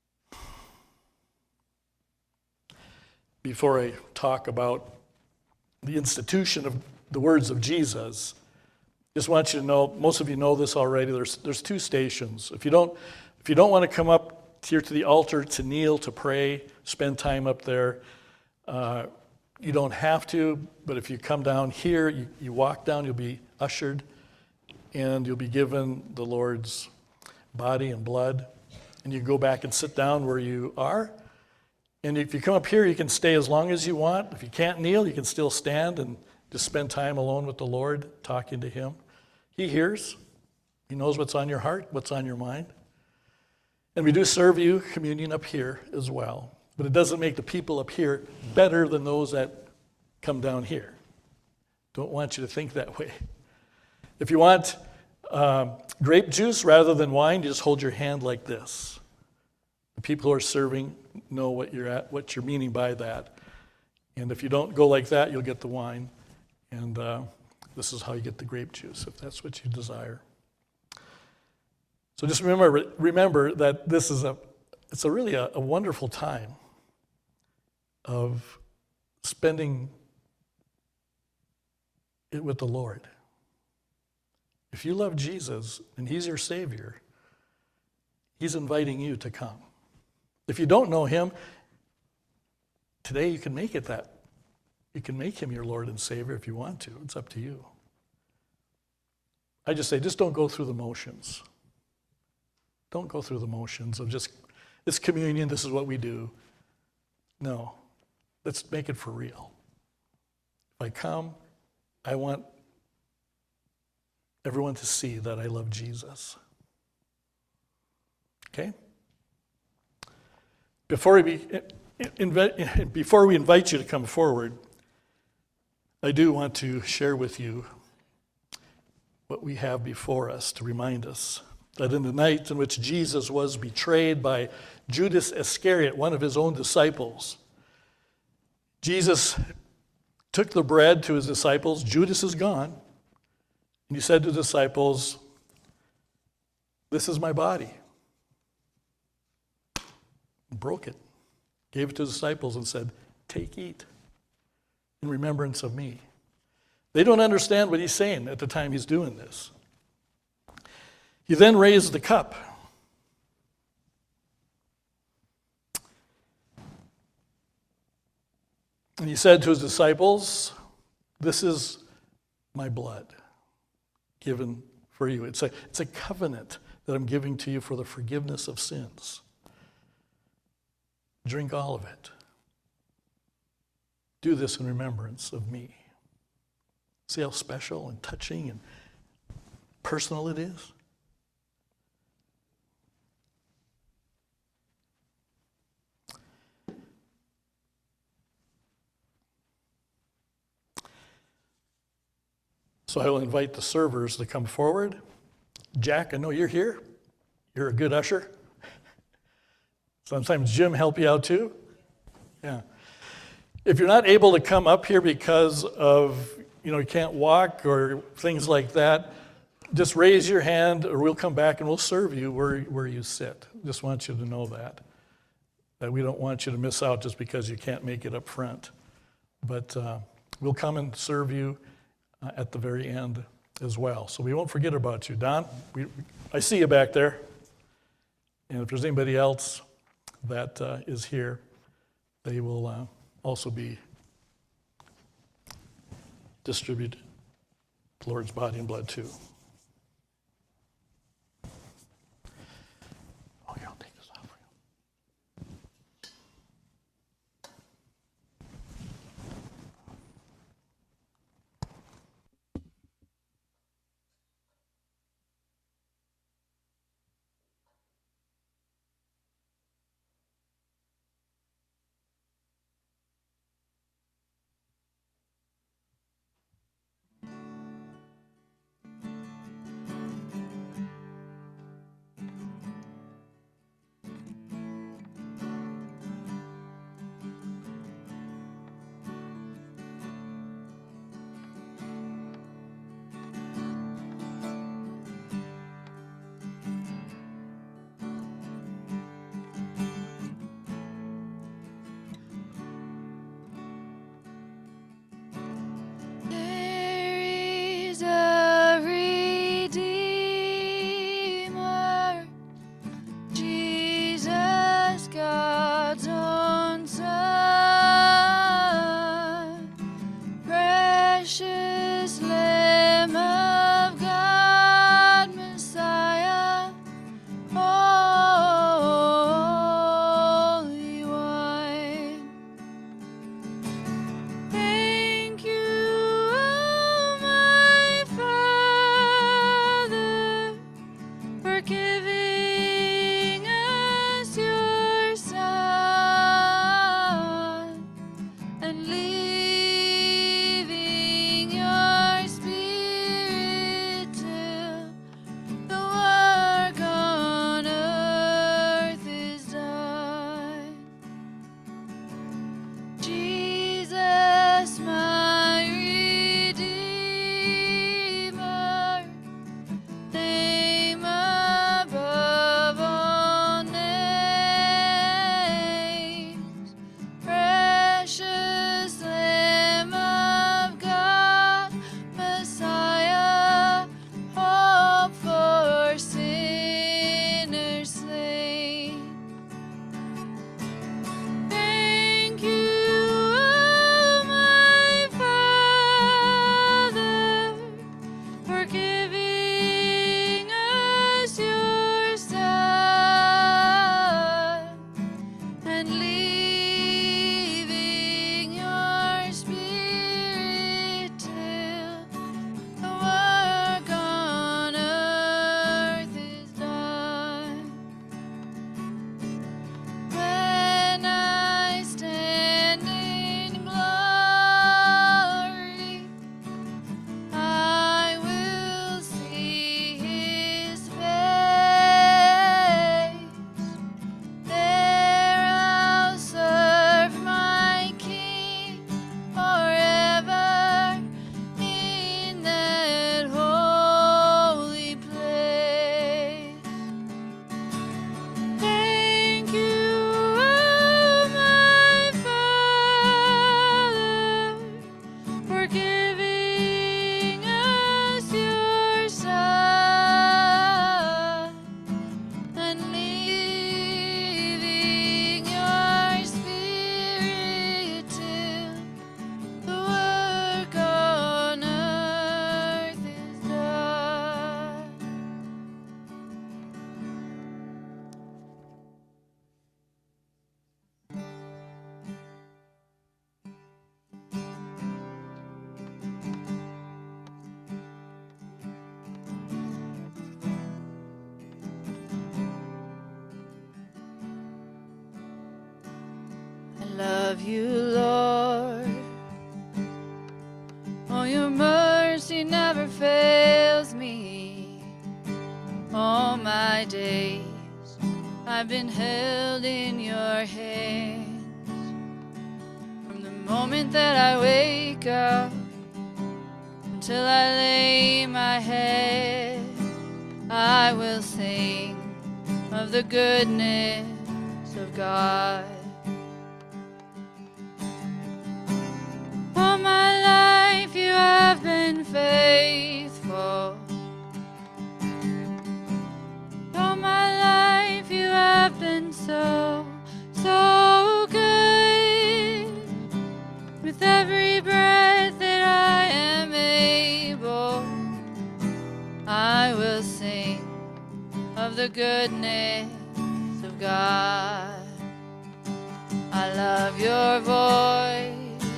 Before I talk about the institution of the words of Jesus. Just want you to know, most of you know this already, there's two stations. If you don't want to come up here to the altar to kneel, to pray, spend time up there, you don't have to, but if you come down here, you walk down, you'll be ushered, and you'll be given the Lord's body and blood, and you go back and sit down where you are. And if you come up here, you can stay as long as you want. If you can't kneel, you can still stand and just spend time alone with the Lord, talking to Him. He hears. He knows what's on your heart, what's on your mind. And we do serve you communion up here as well. But it doesn't make the people up here better than those that come down here. Don't want you to think that way. If you want grape juice rather than wine, you just hold your hand like this. The people who are serving know what you're meaning by that. And if you don't go like that, you'll get the wine. And this is how you get the grape juice, if that's what you desire. So just remember that this is it's really a wonderful time of spending it with the Lord. If you love Jesus and He's your Savior, He's inviting you to come. If you don't know Him, today you can make it that. You can make Him your Lord and Savior if you want to. It's up to you. I just say, just don't go through the motions. Don't go through the motions of just, this communion, this is what we do. No, let's make it for real. If I come, I want everyone to see that I love Jesus. Okay? Before we invite you to come forward, I do want to share with you what we have before us to remind us that in the night in which Jesus was betrayed by Judas Iscariot, one of His own disciples, Jesus took the bread to His disciples. Judas is gone. And He said to the disciples, "This is my body." Broke it, gave it to the disciples and said, "Take, eat, in remembrance of me." They don't understand what He's saying at the time He's doing this. He then raised the cup. And He said to His disciples, "This is my blood given for you." It's a covenant that I'm giving to you for the forgiveness of sins. Drink all of it. Do this in remembrance of me. See how special and touching and personal it is? So I will invite the servers to come forward. Jack, I know you're here. You're a good usher. Sometimes Jim help you out too. Yeah. If you're not able to come up here because of, you can't walk or things like that, just raise your hand or we'll come back and we'll serve you where you sit. Just want you to know that we don't want you to miss out just because you can't make it up front. But we'll come and serve you at the very end as well. So we won't forget about you. Don, I see you back there. And if there's anybody else that is here, they will also be distributed the Lord's body and blood too. Oh, yeah, I'll take this off for you. giving us your Son and leaving your Spirit till the work on earth is done. Jesus, my Redeemer, name above all names, precious Lamb of God, Messiah, hope for sinners slain. Thank you, oh my Father, for giving us your Son and leaving your Spirit till the work on earth is done. When I stand in glory, I will see His face. There I'll serve my King forever in that holy place. Thank you, oh my Father, for giving us your Son and leaving your Spirit till the work on earth is done. I love you, Lord. Oh, your mercy never fails me. All my days I've been held in your hands. From the moment that I wake up until I lay my head, I will sing of the goodness of God. All my life you have been faithful. All my life you have been so, so good. With every breath that I am able, I will sing of the goodness of God. I love your voice.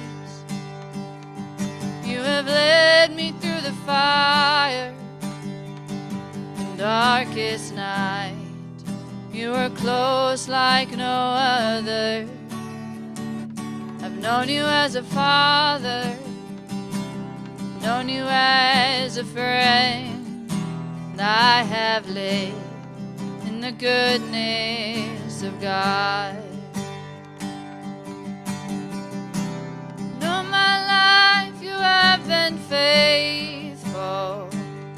You have led me through the fire and darkest night. You are close like no other. I've known you as a father, known you as a friend, and I have lived in the goodness of God. And all my life you have been faithful.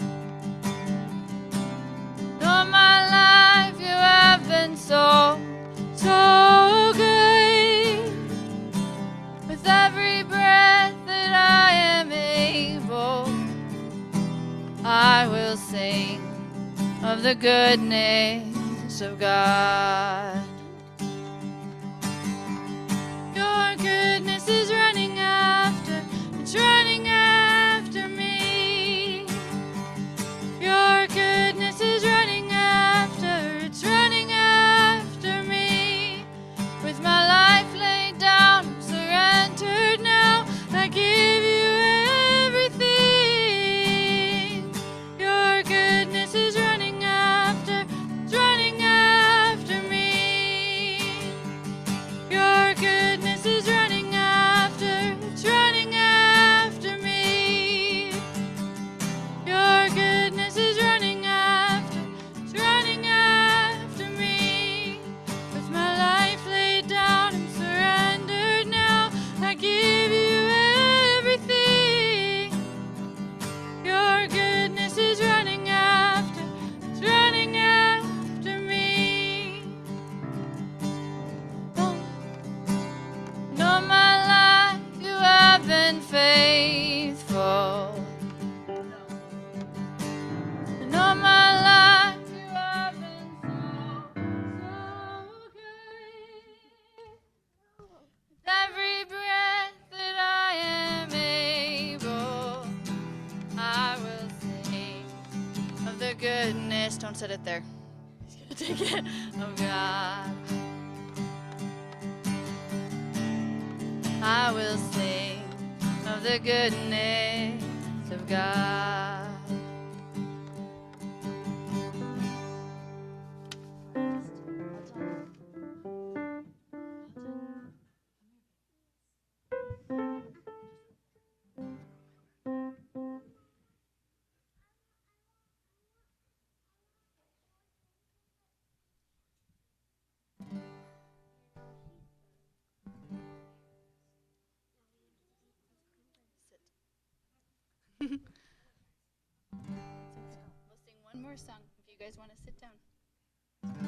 And all my life you have been so, so good. With every breath that I am able, I will sing of the goodness of God. Your goodness is running after, it's running after me. Your goodness is running after, it's running after me. With my life laid down, I'm surrendered now. I give you everything. Your goodness is running after, don't set it there. He's gonna take it. Oh God. I will sing of the goodness of God. We'll sing one more song if you guys want to sit down.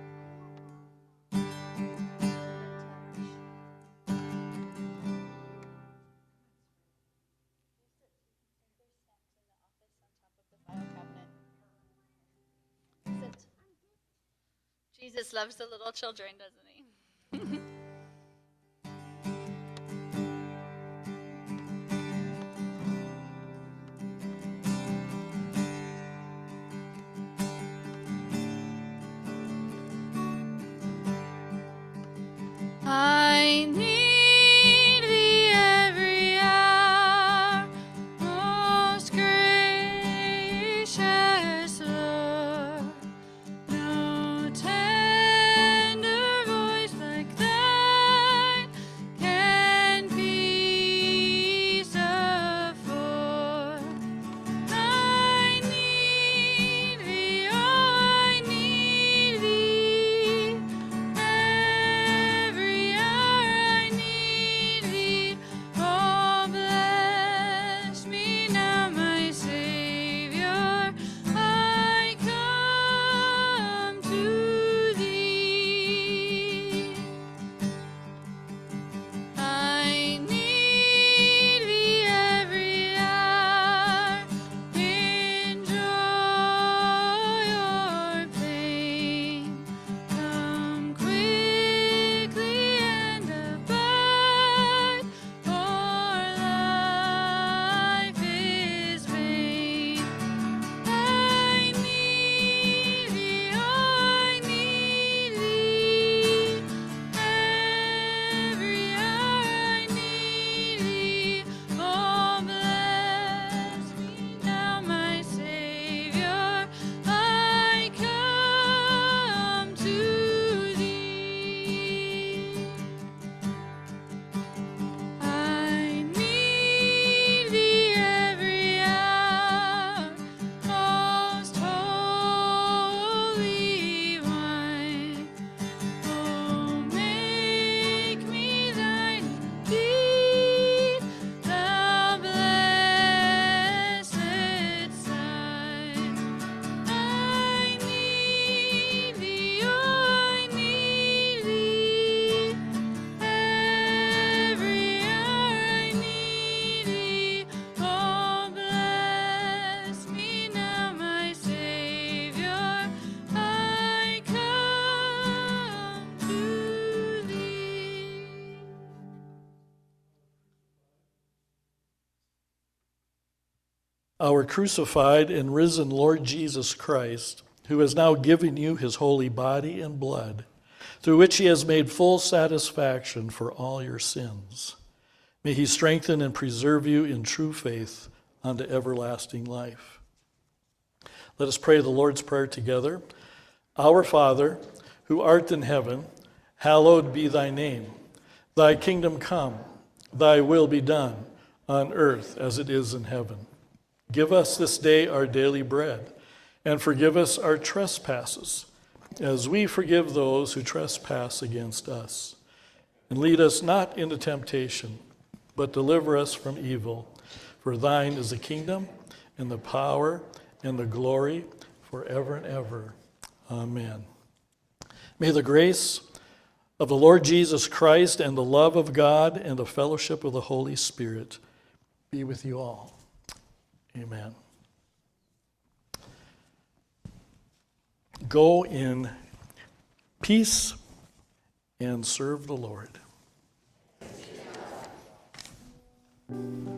Sit. Jesus loves the little children, doesn't he? I need thee every hour, most gracious Lord. No tender voice like thine can peace afford. I need thee, oh, I need thee. Every hour I need thee. Oh, bless me now, my Savior. I come to thee. I need thee every hour. In joy or pain, come quickly and abide, for life is vain. I need thee, oh, I need thee. Every hour I need thee. Oh, bless me now, my Savior. I come to thee. I need thee every hour, most holy One. Oh, make me thine indeed, thou blessed sign. I need thee, oh, I need thee. Every hour I need thee. Oh, bless me now, my Savior. I come to thee. Our crucified and risen Lord Jesus Christ, who has now given you his holy body and blood, through which he has made full satisfaction for all your sins. May he strengthen and preserve you in true faith unto everlasting life. Let us pray the Lord's Prayer together. Our Father, who art in heaven, hallowed be thy name. Thy kingdom come, thy will be done, on earth as it is in heaven. Give us this day our daily bread, and forgive us our trespasses, as we forgive those who trespass against us. And lead us not into temptation, but deliver us from evil. For thine is the kingdom, and the power, and the glory, forever and ever. Amen. May the grace of the Lord Jesus Christ, and the love of God, and the fellowship of the Holy Spirit be with you all. Amen. Go in peace and serve the Lord.